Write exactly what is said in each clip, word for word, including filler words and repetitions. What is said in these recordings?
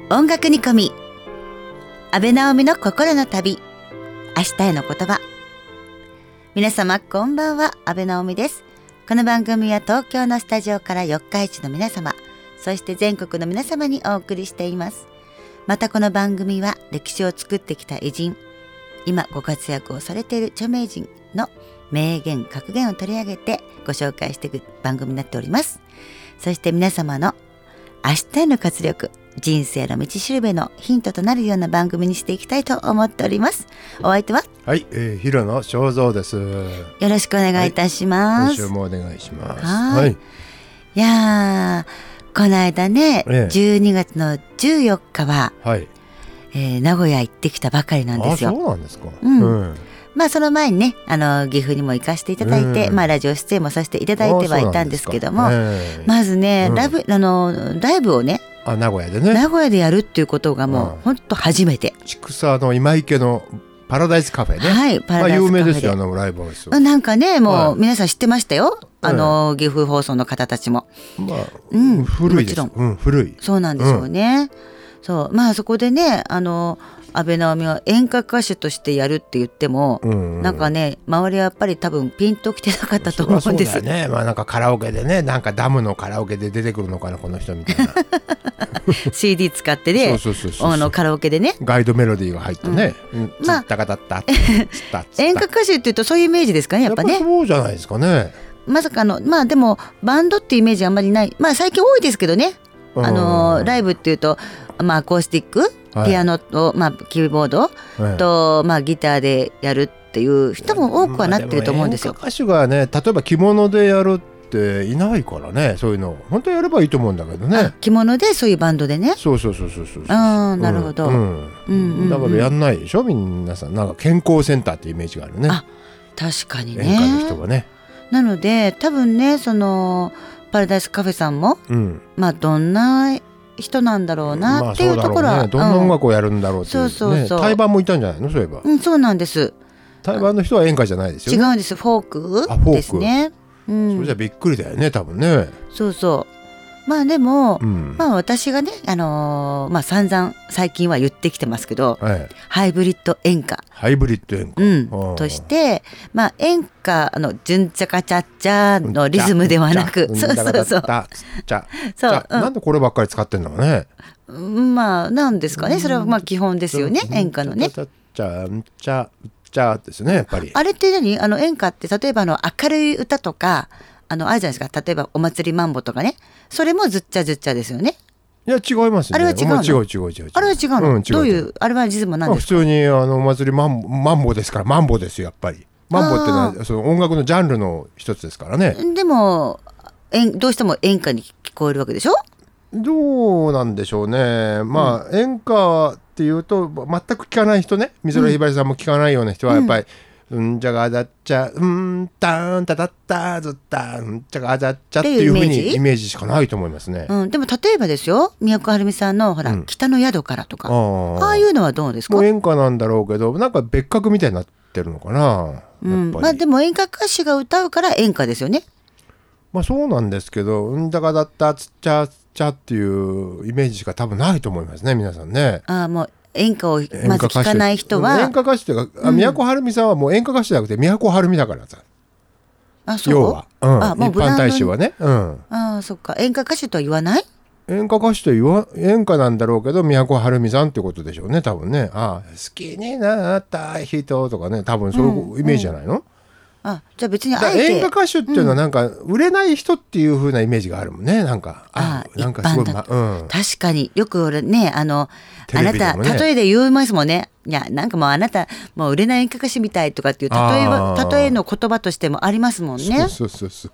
音楽煮込み、安倍直美の心の旅、明日への言葉。皆様こんばんは、安倍直美です。この番組は東京のスタジオから四日市の皆様、そして全国の皆様にお送りしています。またこの番組は歴史を作ってきた偉人、今ご活躍をされている著名人の名言格言を取り上げてご紹介していく番組になっております。そして皆様の明日への活力、人生の道しるべのヒントとなるような番組にしていきたいと思っております。お相手ははい、えー、広野正蔵です。よろしくお願いいたします。 はい、今週もお願いします。 はい、はい、いやー、この間ね、ええ、じゅうにがつのじゅうよっかは、はいえー、名古屋行ってきたばかりなんですよ。 あ、そうなんですか。 うん、うんまあその前にね、あの岐阜にも行かせていただいて、うん、まあラジオ出演もさせていただいてはいたんですけども、えー、まずね、うん、ライブあのライブをね、 あ名古屋でね、 名古屋でやるっていうことがもう本当初めて。 千種の今池のパラダイスカフェね。 はい、パラダイスカフェで、まあ、 有名ですよ、あのライブハウス。 なんかね、もう皆さん知ってましたよ。あの、うん、岐阜放送の方たちも。まあ、うん、 古いです。もちろん、うん、古い。 そうなんですよね。うん、そう、まあそこでね、あの。安倍直美は演歌歌手としてやるって言っても、うんうん、なんかね周りはやっぱり多分ピンときてなかったと思うんです。 そうだよね、まあ、なんかカラオケでね、なんかダムのカラオケで出てくるのかなこの人みたいなシーディー 使ってね、あのカラオケでねガイドメロディーが入ってね、うんうん、まあタカタッタ演歌歌手っていうとそういうイメージですかね、やっぱね。 やっぱそうじゃないですかね。 まさかのまあでもバンドっていうイメージあんまりない。まあ最近多いですけどね、あのライブっていうと、まあ、アコースティック、はい、ピアノと、まあ、キーボードと、はいまあ、ギターでやるっていう人も多くはなってると思うんですよ。 まあ、演歌歌手がね、例えば着物でやるっていないからね、そういうの本当はやればいいと思うんだけどね。 着物でそういうバンドでね。 そうそうそうそうそう。 あ、なるほど、うんうんうんうん、 だからやんないでしょ皆さん。なんか健康センターってイメージがあるね。 あ、確かにね、 演歌の人がね。 なので多分ね、そのパラダイスカフェさんも、うん、まあどんな人なんだろうなっていうところは、まあね、 どんな音楽をやるんだろうっていう、ね、 そうそうそう。 対バンもいたんじゃないの、そういえば。 うん、そうなんです。 対バンの人は演歌じゃないですよね。 違うんです、フォークですね。 うん、それじゃびっくりだよね、多分ね。 そうそう。まあでも、うん、まあ私がね、あのー、まあ散々最近は言ってきてますけど、はい、ハイブリッド演歌。 ハイブリッド演歌、 うん、として、まあ演歌のジュンチャカチャッチャのリズムではなく、 うん、そうそうそう。じゃそう、うん、なんでこればっかり使ってんのかね。 まあなんですかね、それはまあ基本ですよね、演歌のね。 チャチャチャチャですね、やっぱり。 あれって何、あの演歌って例えばあの明るい歌とか。あのあるじゃないですか、例えばお祭りマンボとかね、それもずっちゃずっちゃですよね。 いや違いますね。 あれは違うの。 違う違う違う。 あれは違うの、うん、違う。どういうあれはリズムなんですか。 普通にあのお祭りマンボ、マンボですから、マンボですよやっぱり。マンボってのはその音楽のジャンルの一つですからね。 でもえんどうしても演歌に聞こえるわけでしょ。 どうなんでしょうね。まあ、うん、演歌っていうと全く聞かない人ね、美空ひばりさんも聞かないような人はやっぱり、うんうんじゃがだっちゃうんたんたたったずったんじゃがだっちゃっていう風にイメージしかないと思いますね。 うん、でも例えばですよ、都はるみさんのほら、うん、北の宿からとか あ, ああいうのはどうですか。 もう演歌なんだろうけど、なんか別格みたいになってるのかな、 うんまあ、でも演歌歌手が歌うから演歌ですよね。 まあそうなんですけど、うんじゃがだったつっちゃつっちゃっていうイメージしか多分ないと思いますね、皆さんね。 ああ、もう演歌をまず聞かない人は、 演歌歌手っていうか、うん、都はるみさんはもう演歌歌手じゃなくて都はるみだからさ。 あ、そう。 要は、うん、 あ、もう一般大衆はね、うん、 あ、そっか。演歌歌手とは言わない。 演歌歌手と言わ演歌なんだろうけど、都はるみさんってことでしょうね、多分ね。あ、好きになった人とかね、多分そういうイメージじゃないの。うんうん、 あ、じゃあ別にあえて演歌歌手っていうのはなんか売れない人っていう風なイメージがあるもんね。なんかああなんかすごい、まうん、 確かによく俺ね、あの、 ね、 あなた例えで言いますもんね。いやなんかもうあなたもう売れない演歌歌手みたいとかっていう例えは例えの言葉としてもありますもんね。 そうそうそうそう。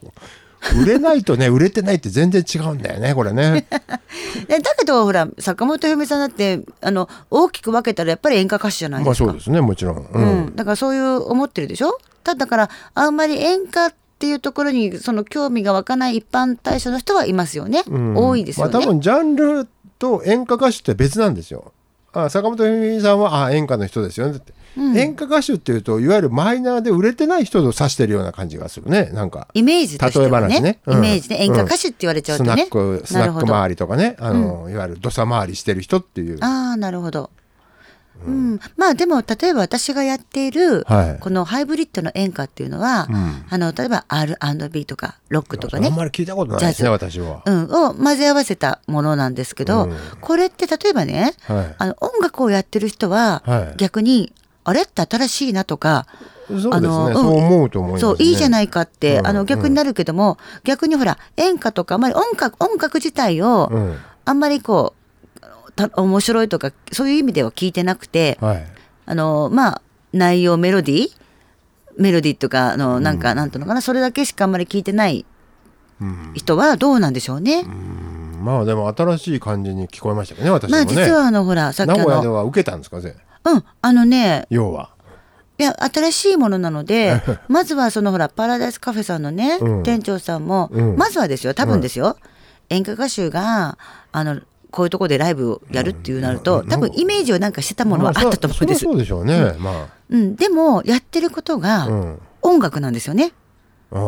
売れないとね売れてないって全然違うんだよねこれね。 だけどほら坂本冬美さんだってあの大きく分けたらやっぱり演歌歌手じゃないですか。 まあそうですね、もちろん、 うんうん、だからそういう思ってるでしょ。だからあんまり演歌っていうところにその興味が湧かない一般大衆の人はいますよね、うん、多いですよね。 まあ、多分ジャンルと演歌歌手って別なんですよ。 あ坂本冬美さんはあ演歌の人ですよねって、うん、演歌歌手っていうといわゆるマイナーで売れてない人を指してるような感じがするね。なんかイメージとしてはね、 例え話ね、 うん、イメージで演歌歌手って言われちゃうとね、うん、 スナックスナック周りとかね、あの、うん、いわゆる土佐回りしてる人っていう。 ああなるほど。うん、まあでも例えば私がやっている、はい、このハイブリッドの演歌っていうのは、うん、あの例えば アールアンドビー とかロックとかね、 あんまり聞いたことないですね私は、 うん、を混ぜ合わせたものなんですけど、うん、これって例えばね、はい、あの音楽をやってる人は、はい、逆にあれって新しいなとか、 そうですね、あの、うん、そう思うと思いますね。 そういいじゃないかって、うん、あの逆になるけども、うん、逆にほら演歌とかあまり音楽音楽自体を、うん、あんまりこう面白いとかそういう意味では聞いてなくて、はい、あのまあ内容メロディーメロディーとかあのなんか、うん、なんていうのかな、それだけしかあんまり聞いてない人はどうなんでしょうね。 うん、まあでも新しい感じに聞こえましたけどね私もね。 まあ実はあのほらさっきあの名古屋では受けたんですかね。 うんあのね要はいや新しいものなのでまずはそのほらパラダイスカフェさんのね、うん、店長さんも、うん、まずはですよ多分ですよ、うん、演歌歌手があのこういうところでライブをやるっていうなると、うん、多分イメージをなんかしてたものはあったと思うんです。 まあ、そうでしょうね、うんまあうん、でもやってることが音楽なんですよね、うん、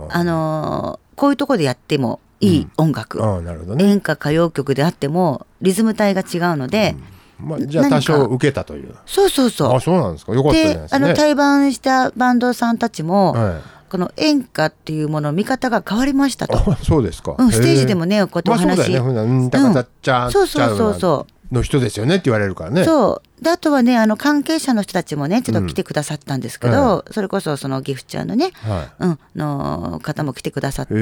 あのー、こういうところでやってもいい音楽、うん、あなるほどね、演歌歌謡曲であってもリズム帯が違うので、 うんまあ、じゃあ多少受けたという。 そうそうそう。 あ、そうなんですか。よかったじゃないですかね。 で、あの対バンしたバンドさんたちも、はい、この演歌っていうものの見方が変わりましたと。 あ、そうですか。 うん、ステージでもね、こうやってお話。 まあ、そうだよね。うん、たかたっちゃん、 そうそうそうそうの人ですよねって言われるからね。 そうであとはねあの関係者の人たちもねちょっと来てくださったんですけど、うん、それこそそのギフちゃんのね、はい、うん、の方も来てくださって、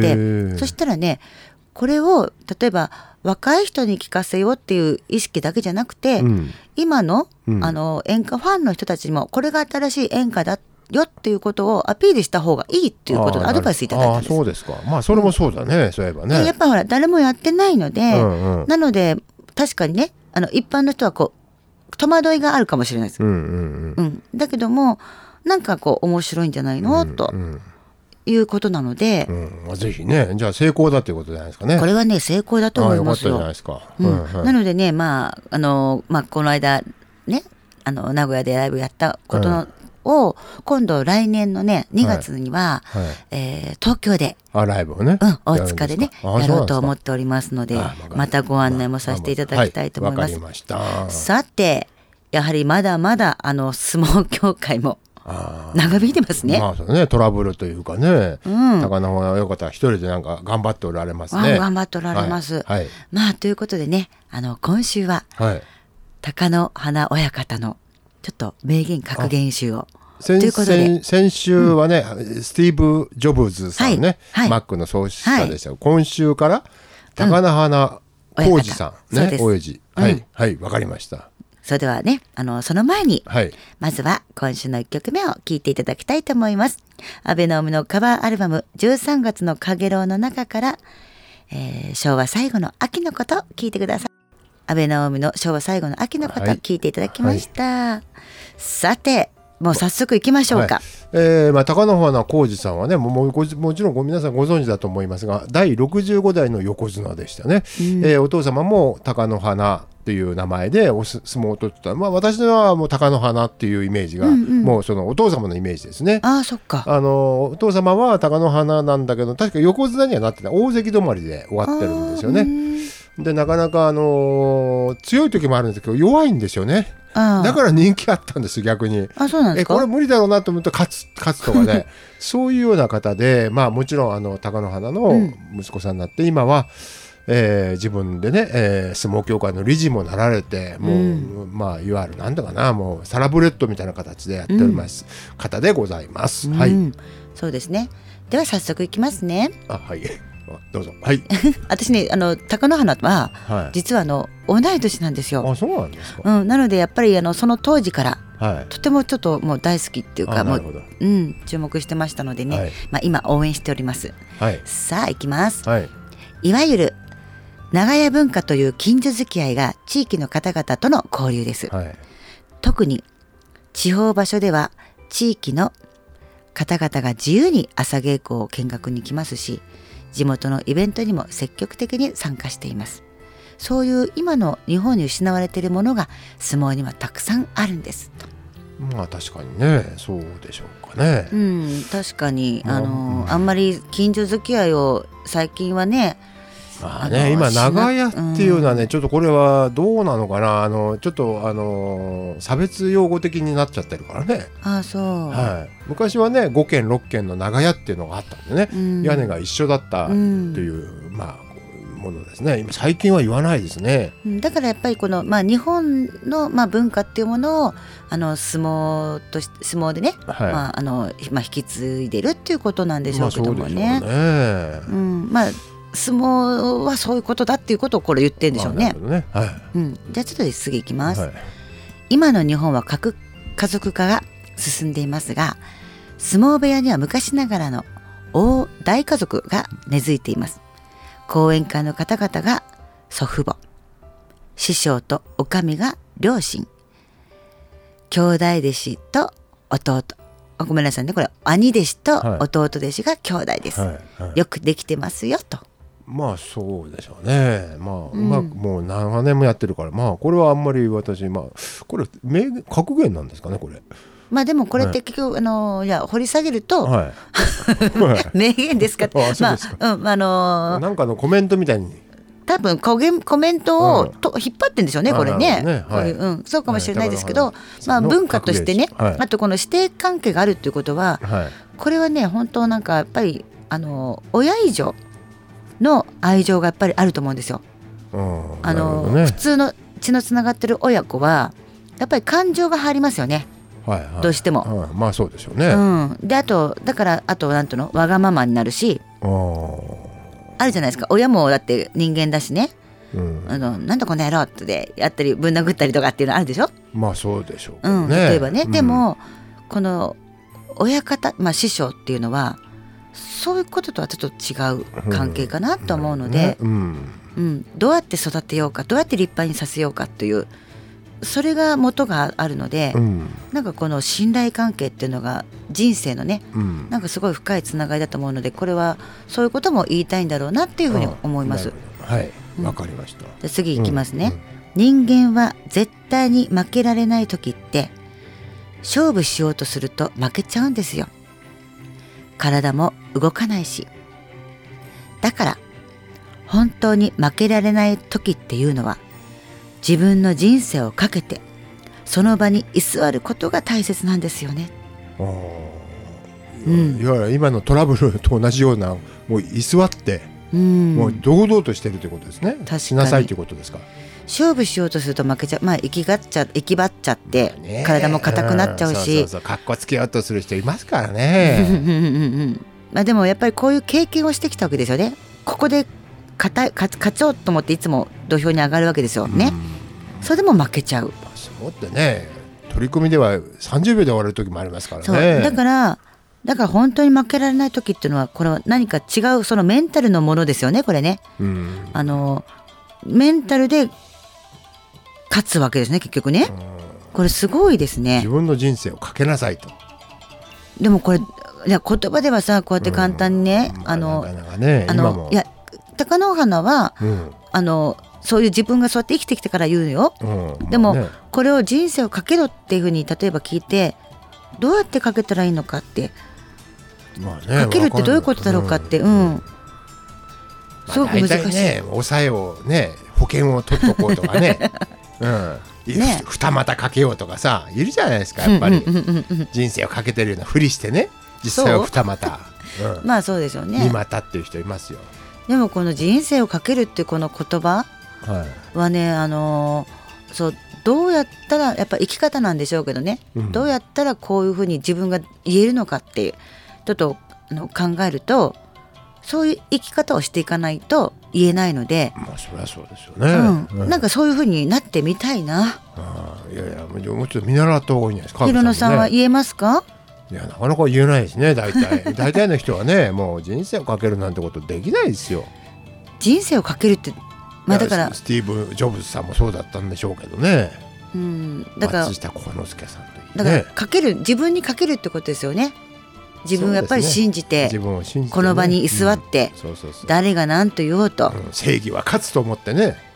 そしたらねこれを例えば若い人に聞かせようっていう意識だけじゃなくて、うん、今 の,、うん、あの演歌ファンの人たちにもこれが新しい演歌だよっていうことをアピールした方がいいっていうことでアドバイスいただいたんです。 ああそうですか。まあそれもそうだね、うん、そういえばね。 やっぱほら誰もやってないので、うんうん、なので確かにねあの一般の人はこう戸惑いがあるかもしれないです、うんうんうんうん、だけどもなんかこう面白いんじゃないの、うんうん、ということなので、 うん、ぜひねじゃあ成功だということじゃないですかね。 これはね成功だと思いますよ。 ああよかったじゃないですか、うんうん、なのでねまああの、まあ、この間ねあの名古屋でライブやったことの、うんを今度来年のねにがつには、はいはいえー、東京であライブをね、 うん、大塚でね や, やろうと思っておりますのでまたご案内もさせていただきたいと思います。 わかりました。 さてやはりまだまだあの相撲協会も長引いてますね。 まあそうねトラブルというかね、うん、高野親方一人でなんか頑張っておられますね。 あ頑張っておられます、はいはい、まあということでねあの今週は、はい、高野花親方のちょっと名言格言集を先, 先, 先週はね、うん、スティーブ・ジョブズさんね、はいはい、マックの創始者でした、はい、今週から高野花浩二さん、うん、ね親父はい、うん、はいわかりました。 それではねあのその前に、はい、まずは今週のいっきょくめを聴いていただきたいと思います。安倍直美のカバーアルバムじゅうさんがつのかげろうの中から、えー、昭和最後の秋のこと聴いてください。安倍直美の昭和最後の秋のこと聴、はい、いていただきました、はい、さてもう早速行きましょうか。はいえーまあ、高野花浩二さんはね も, も, もちろんご皆さんご存知だと思いますがだいろくじゅうごだいの横綱でしたね、うんえー、お父様も高野花という名前でお相撲を取ってた、まあ、私はもう貴乃花っていうイメージが、うんうん、もうそのお父様のイメージですね。 ああそっか。 あのお父様は貴乃花なんだけど確か横綱にはなってない大関止まりで終わってるんですよね。でなかなか、あのー、強い時もあるんですけど弱いんですよね。だから人気あったんです逆に。 あそうなんですか。 えこれ無理だろうなと思うと勝つ勝つとかねそういうような方で、まあ、もちろんあの貴乃花の息子さんになって、うん、今はえー、自分でね、えー、相撲協会の理事もなられてもう、うん、まあいわゆるなんだかなもうサラブレッドみたいな形でやっております、うん、方でございます、うんはい、 そうですね。では早速いきますね。 あはいどうぞ。はい私ねあの貴乃花は、はい、実はあの同い年なんですよ。 あそうなんですか、 うん、なのでやっぱりあのその当時からはい、とてもちょっともう大好きっていうかもう、うん、注目してましたのでね、はいまあ、今応援しております、はい、さあいきます、はい、いわゆる長屋文化という近所付き合いが地域の方々との交流です、はい、特に地方場所では地域の方々が自由に朝稽古を見学に来ますし地元のイベントにも積極的に参加しています。 そういう今の日本に失われているものが相撲にはたくさんあるんですと。 まあ確かにね、そうでしょうかね。 うん、確かにあの、 うん、 あんまり近所付き合いを最近はね、 まあね、今長屋っていうのはね、うん、ちょっとこれはどうなのかな、あのちょっとあの差別用語的になっちゃってるからね。 ああそう、 はい、昔はねごけんろっけんの長屋っていうのがあったんでね、うん、屋根が一緒だったという、うん、まあものですね。今最近は言わないですね。 だからやっぱりこの、まあ、日本の、まあ、文化っていうものをあの相撲とし相撲でね、はい、まああのまあ、引き継いでるっていうことなんでしょうけどもね。まあ、そうでしょうね。うん、まあ相撲はそういうことだっていうことをこれ言ってるんでしょうね。ね、はい、うん、じゃあちょっと次いきます、はい、今の日本は核家族化が進んでいますが、相撲部屋には昔ながらの大大家族が根付いています。講演会の方々が祖父母、師匠とお上が両親、兄弟弟子と弟、ごめんなさいね、これ兄弟子と弟弟子が兄弟です、はいはいはい、よくできてますよと。 まあそうでしょうね。まあ、うん、うまくもう長年もやってるから、まあこれはあんまり私、まあこれ名言格言なんですかねこれ。 まあでもこれって結局、はい、あのいや掘り下げると、はい、名言ですか。ああそうですか。まあ、うん、あのー、 なんかのコメントみたいに。 多分コメコメントをと、うん、引っ張ってるんでしょうねこれね。ね、はい、うん、そうかもしれないですけど、はい、まあ文化としてね、はい、あとこの師弟関係があるっていうことは、はい、これはね本当なんかやっぱりあの親以上の愛情がやっぱりあると思うんですよ。あの、ね、普通の血のつながってる親子はやっぱり感情が入りますよね、はいはい、どうしても、 はい、まあそうでしょうね、 うん、であとだからあとなんていうのわがままになるし、あるじゃないですか。親もだって人間だしね、うん、あのなんだこの野郎ってやったりぶん殴ったりとかっていうのあるでしょ。 まあそうでしょう、ね、 うん、例えばね、うん、でもこの親方、まあ、師匠っていうのはそういうこととはちょっと違う関係かなと思うので、うんうんうん、どうやって育てようか、どうやって立派にさせようかというそれが元があるので、うん、なんかこの信頼関係っていうのが人生のね、うん、なんかすごい深いつながりだと思うので、これはそういうことも言いたいんだろうなっていうふうに思います。 はい、わかりました。 じゃあ次いきますね、うんうん、人間は絶対に負けられない時って勝負しようとすると負けちゃうんですよ。体も動かないし。だから本当に負けられない時っていうのは自分の人生をかけてその場に居座ることが大切なんですよね。あ、 うん、いわゆる今のトラブルと同じような、もう居座って、うん、もう堂々としてるということですね。しなさいということですか。勝負しようとすると負けちゃう、まあ生きがっちゃ生きばっちゃって、ね、体も硬くなっちゃうし、うん、そうそうそう、 かっこつけようとする人いますからねまあでもやっぱりこういう経験をしてきたわけですよね。ここで勝た勝勝ちょうと思っていつも土俵に上がるわけですよね、うん、それでも負けちゃう。 そうってね、取り組みではさんじゅうびょうで終わる時もありますからね。 そうだからだから本当に負けられない時っていうのはこれは何か違うそのメンタルのものですよねこれね、うん、あのメンタルで勝つわけですね結局ね、うん、これすごいですね。 自分の人生をかけなさいと。 でもこれいや言葉ではさこうやって簡単にね、うん、あの、ね、あのいや貴乃花は、うん、あのそういう自分がそうやって生きてきてから言うよ、うん、でも、まあね、これを人生をかけろっていうふうに例えば聞いてどうやってかけたらいいのかって、まあね、かけるってどういうことだろうかって、うんうん、すごく難しい、まあ、大体ね抑えをね保険を取っとこうとかねうんね、二股かけようとかさいるじゃないですかやっぱり人生をかけてるようなふりしてね実際は二股、 うん、まあそうでしょうね。 二股っていう人いますよ。 でもこの人生をかけるっていうこの言葉はね、はい、あのー、そうどうやったらやっぱ生き方なんでしょうけどね、うん、どうやったらこういうふうに自分が言えるのかってちょっとあの考えるとそういう生き方をしていかないと言えないので、 まあそりゃそうですよね、 うんうん、なんかそういうふうになってみたいな。 あいやいやもうちょっと見習った方がいいんじゃないですか。 ひろのさんは言えますか。 いやなかなか言えないですね大体大体の人はねもう人生をかけるなんてことできないですよ。 人生をかけるって、まあ、だからスティーブ・ジョブズさんもそうだったんでしょうけどね、うん、だから松下幸之助さんといい、ね、 だからかける自分にかけるってことですよね。自分をやっぱり信じて、ね、この場に居座って、うん、そうそうそう誰が何と言おうと、 うん、正義は勝つと思ってね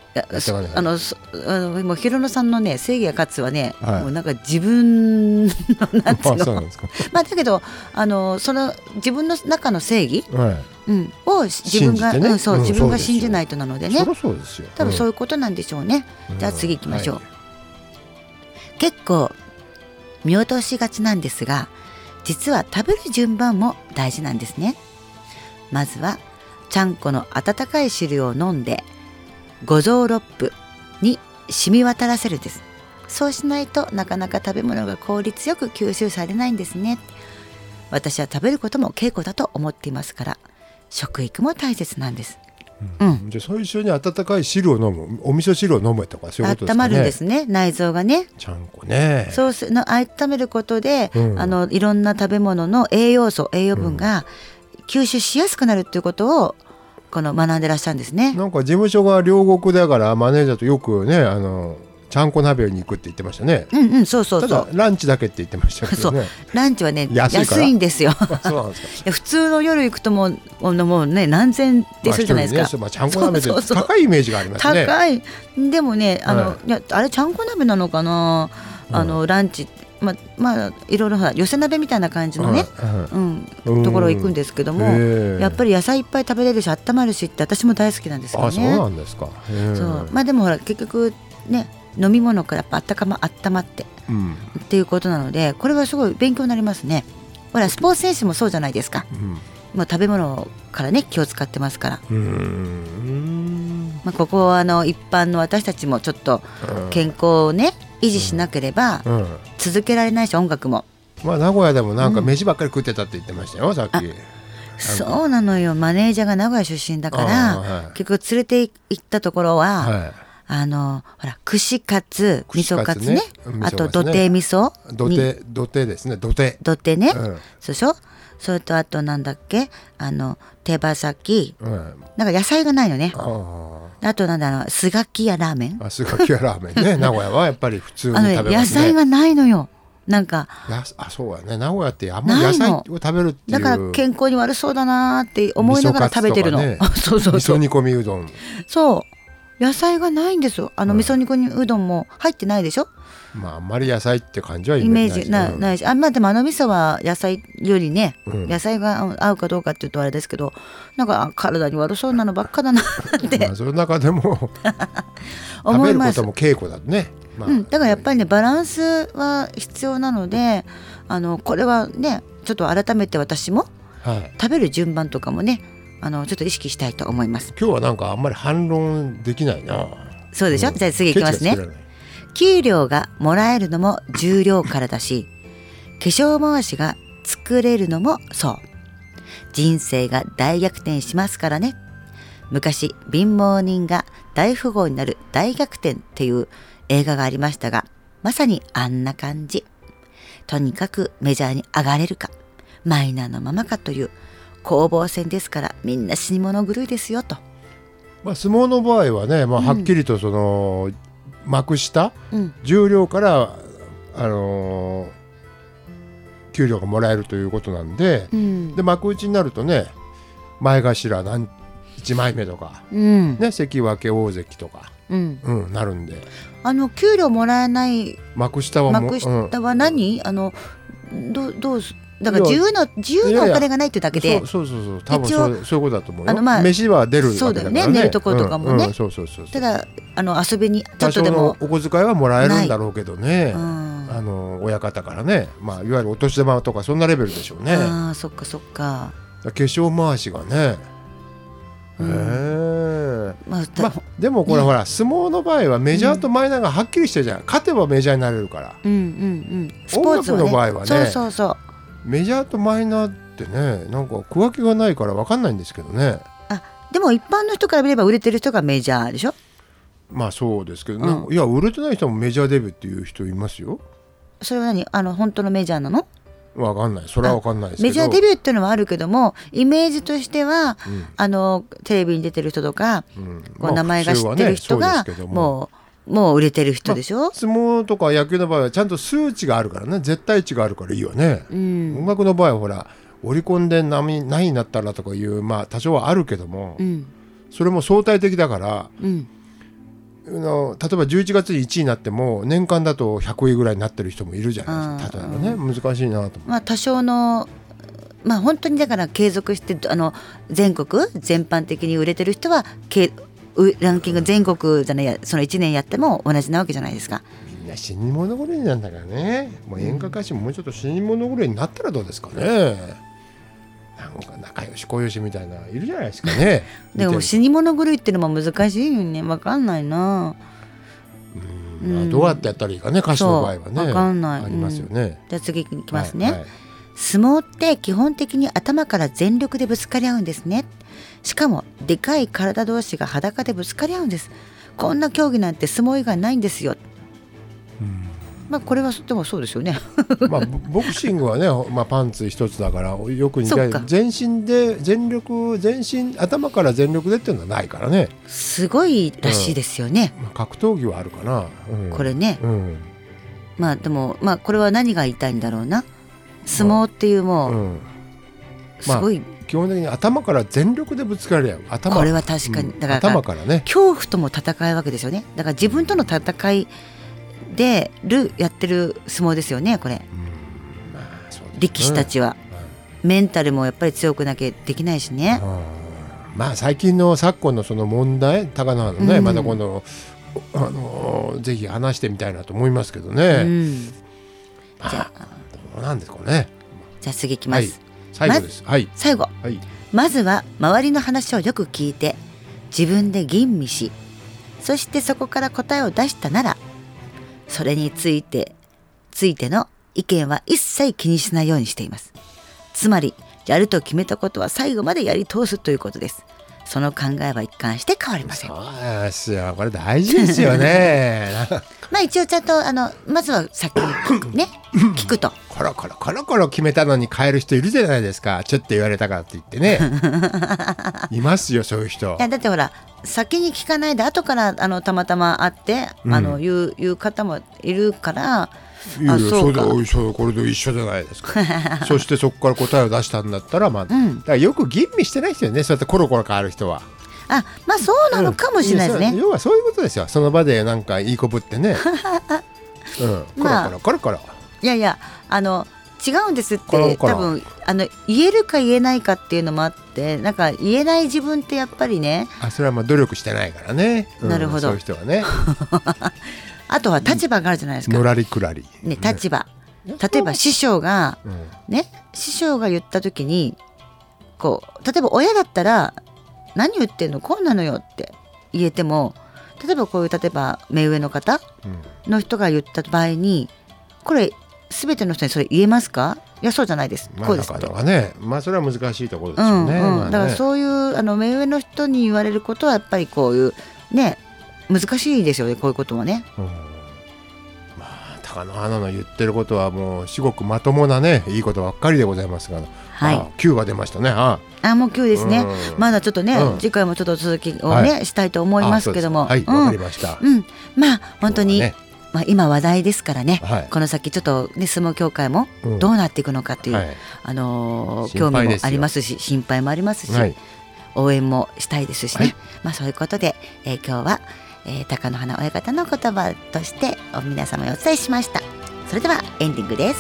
やあのあのもうひろのさんのね正義が勝つはね、はい、もうなんか自分のなんていうのまあだけどあのその自分の中の正義、はいうん、を自分が、ねうん、そう、うん、自分が信じないとなのでね、 そそうですよ多分そういうことなんでしょうね、うん、じゃあ次行きましょう、はい、結構見落としがちなんですが実は食べる順番も大事なんですね。まずはちゃんこの温かい汁を飲んで五臓六腑に染み渡らせるです。そうしないとなかなか食べ物が効率よく吸収されないんですね。私は食べることも稽古だと思っていますから食育も大切なんです、 うんうん、じゃあ最初に温かい汁を飲むお味噌汁を飲むとかそういうことですかね。 温まるんですね内臓がねちゃんこねそうすの温めることで、うん、あのいろんな食べ物の栄養素栄養分が吸収しやすくなるということをこの学んでらっしゃるんですね。 なんか事務所が両国だからマネージャーとよくねあのちゃんこ鍋に行くって言ってましたね。 うんうんそうそうそう。 ただランチだけって言ってましたけどね。 そうランチはね安い、安いんですよ。 そうなんですか。いや普通の夜行くともうもうね何千ってするじゃないですか。 まあ、ねまあ、ちゃんこ鍋って高いイメージがありますね。 高いでもねあの、はい、いやあれちゃんこ鍋なのかなあの、うん、ランチまあまあいろいろ寄せ鍋みたいな感じのね、うんうん、ところ行くんですけどもやっぱり野菜いっぱい食べれるし温まるしって私も大好きなんですよね。 あそうなんですか。 そうまあでもほら結局ね飲み物からやっぱあったかま温まって、うん、っていうことなのでこれはすごい勉強になりますね。ほらスポーツ選手もそうじゃないですか、うん、もう食べ物からね気を使ってますから。うーん、まあ、ここはあの一般の私たちもちょっと健康をね維持しなければ続けられないし音楽も、 まあ、名古屋でもなんか飯ばっかり食ってたって言ってましたよ、うん、さっき。 そうなのよマネージャーが名古屋出身だから、はい、結局連れて行ったところは、はいあのほら串カツ味噌カツね、ねあと土手味噌土手土手ですね土手土手ね、うん、そうでしょ。それとあとなんだっけあの手羽先、うん、なんか野菜がないのね。あ, あとなんだろうスガキやラーメンあスガキやラーメンね名古屋はやっぱり普通に食べますね。 野菜がないのよなんかやあそうやね名古屋ってあんまり野菜を食べるっていうだから健康に悪そうだなって思いながら食べてるの、ね、そうそうそう味噌煮込みうどんそう野菜がないんですよ。あの味噌煮込みうどんも入ってないでしょ。 まああんまり野菜って感じはイメージないないしあまあでもあの味噌は野菜よりね、うん、野菜が合うかどうかっていうとあれですけどなんか体に悪そうなのばっかだなってまあその中でも食べることも稽古だね、 まあうん、だからやっぱりねバランスは必要なのであのこれはねちょっと改めて私も、はい、食べる順番とかもねあのちょっと意識したいと思います。 今日はなんかあんまり反論できないな。 そうでしょ、うん、じゃあ次いきますね。給料がもらえるのも重量からだし化粧回しが作れるのもそう。人生が大逆転しますからね。昔貧乏人が大富豪になる大逆転っていう映画がありましたがまさにあんな感じ。とにかくメジャーに上がれるかマイナーのままかという攻防戦ですからみんな死に物狂いですよと。 まあ、相撲の場合はね、まあ、はっきりとその、うん、幕下、うん、重量から、あのー、給料がもらえるということなんで、うん、で幕内になるとね前頭何いちまいめとか、うんね、関脇大関とか、うんうん、なるんであの給料もらえない幕下はも幕下は何、うん、あのどどうだから自由の自由のお金がないってだけで、いやいやそうそうそう多分そうそういうことだと思うよ。あの、まあ、飯は出るわけだからね。そうだよね寝るところとかもね。 うんうん、そうそうそうそうただあの遊びにちょっとでも多少のお小遣いはもらえるんだろうけどね。うん、あの親方からね、まあいわゆるお年玉とかそんなレベルでしょうね。 ああそっかそっか。 化粧回しがね。うん、へえ。まあ、まあ、でもこれほら、ね、相撲の場合はメジャーとマイナーがはっきりしてるじゃん、うん、勝てばメジャーになれるから。うんうんうん。スポーツはね、音楽の場合はね。そうそうそう。メジャーとマイナーってねなんか区分けがないから分かんないんですけどね。 あでも一般の人から見れば売れてる人がメジャーでしょ。 まあそうですけど、うん、いや売れてない人もメジャーデビューっていう人いますよ。 それは何あの本当のメジャーなの？ 分かんないそれは分かんないですけどメジャーデビューっていうのはあるけどもイメージとしては、うん、あのテレビに出てる人とか、うん、こう名前が知ってる人が、まあね、もうもう売れてる人でしょ、まあ、 相撲とか野球の場合はちゃんと数値があるからね絶対値があるからいいよね、うん、音楽の場合はほら織り込んで何になったらとかいうまあ多少はあるけども、うん、それも相対的だから、うん、 の例えばじゅういちがつにいちいになっても年間だとひゃくいぐらいになってる人もいるじゃないですか。例えばね、うん、難しいなと思って、 まあ、多少のまあ本当にだから継続してあの全国全般的に売れてる人はランキング全国じゃないやそのいちねんやっても同じなわけじゃないですか。 みんな死に物狂いなんだからね。もう演歌歌手ももうちょっと死に物狂いになったらどうですかね。なんか仲良し小良しみたいないるじゃないですかね。 でも死に物狂いっていうのも難しいよね。分かんないな。 うん、まあ、どうやってやったらいいかね、歌手の場合はね。 分かんない。 ありますよね。 うん、じゃあ次に行きますね、 はいはい、 相撲って基本的に頭から全力でぶつかり合うんですね。しかもでかい体同士が裸でぶつかり合うんです。こんな競技なんて相撲以外ないんですよ。うん、まあこれはでもそうですよね。 まあボクシングはね、まあ、パンツ一つだからよく似た全身で全力全身頭から全力でっていうのはないからね。 すごいらしいですよね、 うん、まあ、格闘技はあるかな、うん、 これね、 うん、 まあでもまあこれは何が言いたいんだろうな。相撲っていうもう、うん、すごい、まあ、 基本的に頭から全力でぶつかり合う。頭これは確かに、うん、だから頭からね、 恐怖とも戦いわけですよね。だから自分との戦いでるやってる相撲ですよねこれ、うん、まあそうですね、力士たちは、うん、メンタルもやっぱり強くなきゃできないしね、 うん、まあ最近の昨今のその問題高輪のね、うん、また今度あのぜひ話してみたいなと思いますけどね、うん、まあ、じゃあどうなんですかね。 じゃあ次いきます、はい、 最後です、ま、はい、 最後、はい、まずは周りの話をよく聞いて自分で吟味し、そしてそこから答えを出したならそれについてついての意見は一切気にしないようにしています。つまりやると決めたことは最後までやり通すということです。その考えは一貫して変わりません。 そうですよ、これ大事ですよね。 まあ一応ちゃんとあのまずは先に聞くね聞くとコロコロコロコロ決めたのに変える人いるじゃないですか。ちょっと言われたからって言ってねいますよそういう人。 いやだってほら先に聞かないで後からあのたまたま会って、うん、あの言う、言う方もいるから。 いやいやそうか、そうそうこれと一緒じゃないですかそしてそこから答えを出したんだったら、まあうん、だからよく吟味してない人よね。そうやってコロコロ変わる人は。 あ、まあそうなのかもしれないですね、 うん、要はそういうことですよ。その場でなんかいい子ぶってね、うん、コロコロコロコロ、 いやいやあの違うんですってコロコロ多分あの言えるか言えないかっていうのもあってなんか言えない自分ってやっぱりね、 あそれはまあ努力してないからね、うん、 なるほど、 そういう人はねあとは立場があるじゃないですか。 のらりくらり、 ね、立場、ね、例えば師匠が、うん、ね師匠が言った時にこう例えば親だったら何言ってんのこうなのよって言えても、例えばこういう例えば目上の方の人が言った場合にこれ全ての人にそれ言えますか。いやそうじゃないです、 まあ、 こうですってなかなかね、まあそれは難しいところですよね、うんうんまあね、だからそういうあの目上の人に言われることはやっぱりこういうね難しいですよねこういうこともね、うん、まあ貴乃花の言ってることはもう至極まともなねいいことばっかりでございますが、はい、あきゅうが出ましたね。ああもうきゅうですね、うん、まだちょっとね、うん、次回もちょっと続きをね、はい、したいと思いますけども、 はいわ、うん、かりました、 うん、まあ本当に、ねまあ、今話題ですからね、はい、この先ちょっと、ね、相撲協会もどうなっていくのかという、うんはいあのー、興味もありますし心配もありますし、はい、応援もしたいですしね、はいまあ、そういうことで、えー、今日はえー、貴乃花親方の言葉として皆様にお伝えしました。それではエンディングです。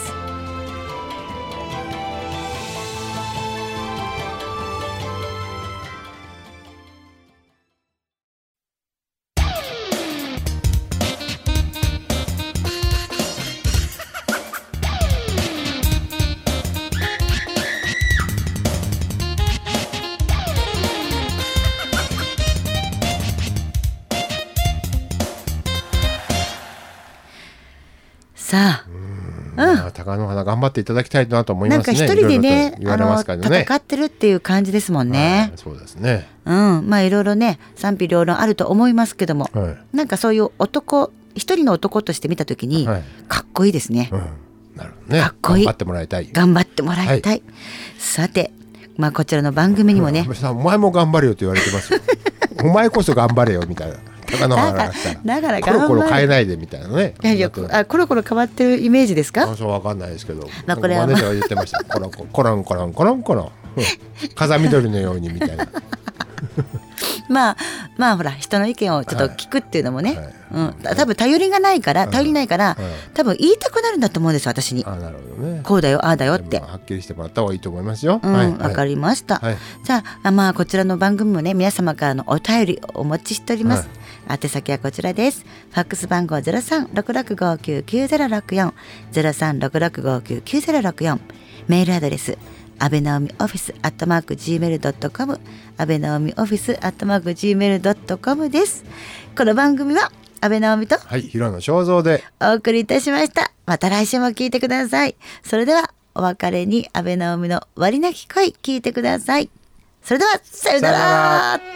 さあ、 うんうん、貴乃花頑張っていただきたいなと思いますね。 なんか一人でね、 いろいろと言われますからね、 あの戦ってるっていう感じですもんね。 はい、そうですね。 うん、まあいろいろね賛否両論あると思いますけども、はい、なんかそういう男一人の男として見たときに、はい、かっこいいですね。うん、 なるほどね。 かっこいい。 頑張ってもらいたい。 頑張ってもらいたい。はい、さて、まあこちらの番組にもね、 お前も頑張れよと言われてますよ。お前こそ頑張れよみたいな。貴乃花がしたらだからコロコロ変えないでみたいなね。 いやいやあコロコロ変わってるイメージですか。 あそうわかんないですけど、 まあ、これはマネージャーが言ってました。コロコロコロンコロンコロンコロン風緑のようにみたいなまあまあほら人の意見をちょっと聞くっていうのもね、 はいはいうん、多分頼りがないから頼りないから、 はい多分言いたくなるんだと思うんです私に。 あ、なるほどね。 こうだよああだよってまあはっきりしてもらった方がいいと思いますよ。 うん、 はいわかりました、 はいじゃあまあこちらの番組もね皆様からのお便りお待ちしております、 は宛先はこちらです。ファックス番号ゼロさんろくろくごきゅうきゅうゼロろくよん ゼロさんろくろくごきゅうきゅうゼロろくよん、メールアドレス安倍直美オフィスアットマーク ジーメールドットコム 安倍直美オフィスアットマーク ジーメールドットコム です。この番組は安倍直美とはい、平野正蔵でお送りいたしました。また来週も聞いてください。それではお別れに安倍直美の終わりなき恋聞いてください。それではさよなさよなら。 ら。